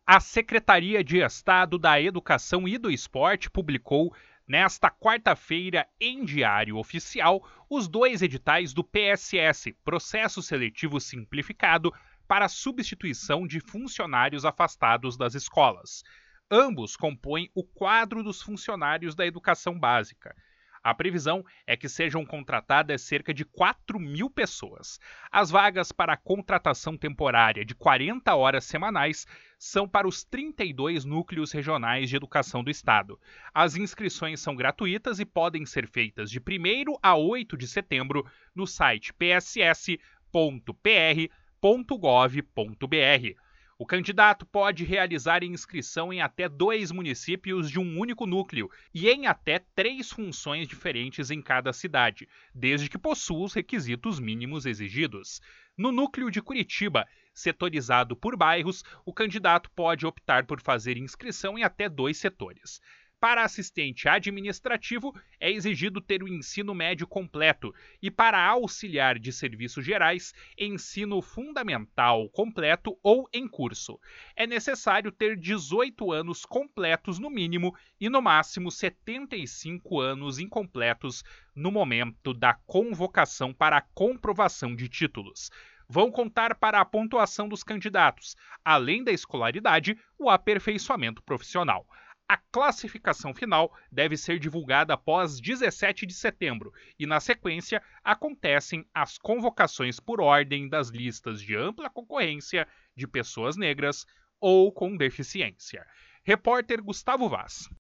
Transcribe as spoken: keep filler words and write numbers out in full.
A Secretaria de Estado da Educação e do Esporte publicou, nesta quarta-feira, em Diário Oficial, os dois editais do P S S, Processo Seletivo Simplificado, para a substituição de funcionários afastados das escolas. Ambos compõem o quadro dos funcionários da educação básica. A previsão é que sejam contratadas cerca de quatro mil pessoas. As vagas para a contratação temporária de quarenta horas semanais são para os trinta e dois núcleos regionais de educação do Estado. As inscrições são gratuitas e podem ser feitas de primeiro a oito de setembro no site p s s ponto p r ponto gov ponto b r. O candidato pode realizar inscrição em até dois municípios de um único núcleo e em até três funções diferentes em cada cidade, desde que possua os requisitos mínimos exigidos. No núcleo de Curitiba, setorizado por bairros, o candidato pode optar por fazer inscrição em até dois setores. Para assistente administrativo, é exigido ter o ensino médio completo e para auxiliar de serviços gerais, ensino fundamental completo ou em curso. É necessário ter dezoito anos completos no mínimo e no máximo setenta e cinco anos incompletos no momento da convocação para a comprovação de títulos. Vão contar para a pontuação dos candidatos, além da escolaridade, o aperfeiçoamento profissional. A classificação final deve ser divulgada após dezessete de setembro e, na sequência, acontecem as convocações por ordem das listas de ampla concorrência de pessoas negras ou com deficiência. Repórter Gustavo Vaz.